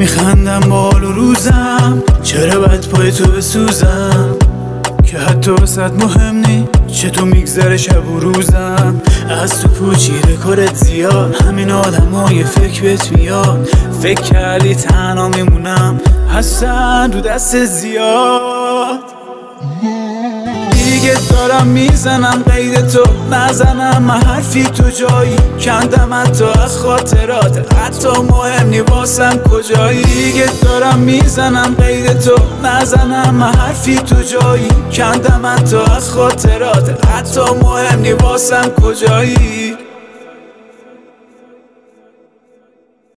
میخندم با حال و روزم، چرا باید پای تو بسوزم که حتی واسد مهم نی چطور میگذره شب و روزم. از تو پوچیده کارت زیاد، همین آدمای فکر بهت میاد. فکر کردی تنها میمونم، هستن رو دست زیاد. دیگه دارم میزنم قید تو، نزنم من حرفی تو جایی. کندم حتی از خاطرات، حتی مهم نی واسم کجایی. دیگه دارم میزنم قید تو، نزنم من حرفی تو جایی. کندم حتی از خاطرات، حتی مهم نی واسم کجایی.